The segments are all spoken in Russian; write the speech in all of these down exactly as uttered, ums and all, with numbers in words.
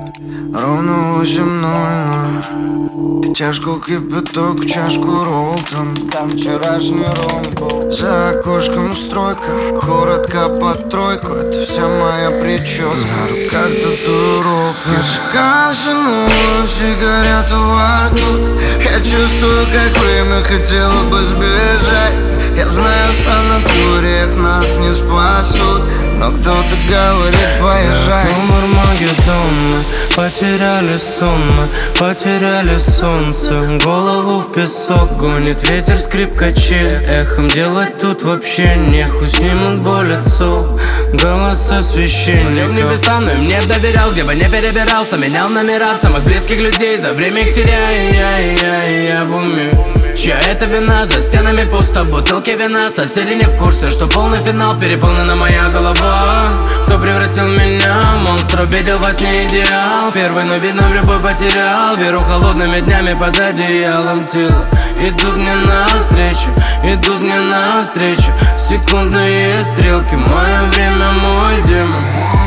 Ровно восемь ноль ноль. Чашку кипяток, чашку роллтон. Там вчерашний ром был. За окошком стройка, коротко под тройку. Это вся моя прическа, на руках татуировка. Я сжигаю всю ночь, сигарету во рту. Я чувствую, как время хотело бы сбежать. Я знаю, в санаториях нас не спасут, но кто-то говорит, поезжай. За Армагеддон мы потеряли сон, мы потеряли солнце. Голову в песок гонит ветер скрипкачей. Эхом делать тут вообще нехуй, снимут боль отцов голоса священников. Смотрел в небеса, но им не доверял, где бы не перебирался. Менял номера самых близких людей, за время их теряя. Я, я, я, я в уме. Чья это вина? За стенами пусто, бутылки вина. Соседи не в курсе, что полный финал, переполнена моя голова. Кто превратил меня в монстра, видел во сне идеал. Первый, но видно в любой потерял веру холодными днями под одеялом тела. Идут мне навстречу, идут мне навстречу секундные стрелки. Мое время, мой демон.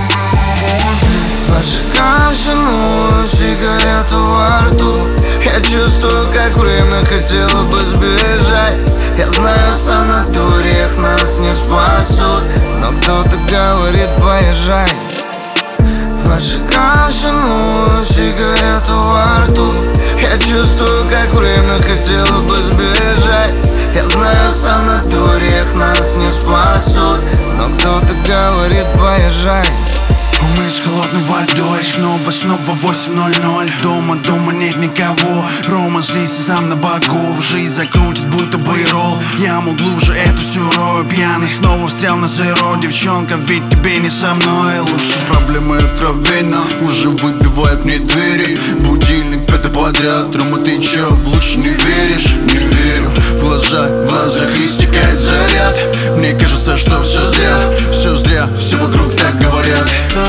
Поджигаю всю ночь, сигарету во рту. Я чувствую, как время хотело бы сбежать. Я знаю, в санаториях нас не спасут, но кто-то говорит, поезжай. Поджигаю всю ночь, сигарету во рту. Я чувствую, как время хотело бы сбежать. Я знаю, в санаториях нас не спасут, но кто-то говорит, поезжай. Умыть с холодной водой, снова, снова восемь ноль ноль. Дома, дома нет никого. Рома злится сам на богов. Жизнь закрутит, будто байрол. Яму глубже, эту всю рою. Пьяный снова встрял на зеро. Девчонка, ведь тебе не со мной. Лучше проблемы откровенно уже выбивают мне двери. Будильник пятый подряд. Рома, ты чё, в лучше не веришь? Не верю. В глаза, в глазах истекает заряд. Мне кажется, что все зря. Все зря, все вокруг так говорят.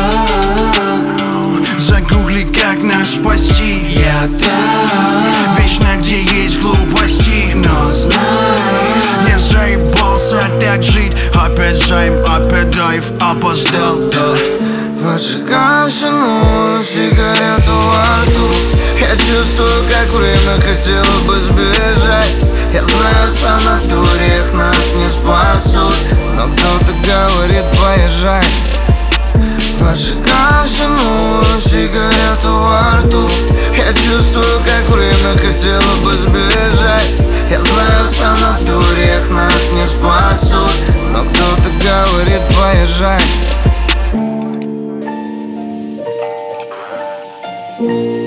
Загугли, как нас спасти. Я там, вечно где есть глупости. Но знай, я заебался так жить. Опять займ, опять драйв, опоздал, да. Поджигаю всю ночь, сигарету во рту. Я чувствую, как время хотело бы сбежать. Я знаю, в санаториях нас не спасут, но кто-то говорит, поезжай. Поджигаю всю ночь, сигарету во рту. Я чувствую, как время хотело бы сбежать. Я знаю, в санаториях нас не спасут, но кто-то говорит, поезжай.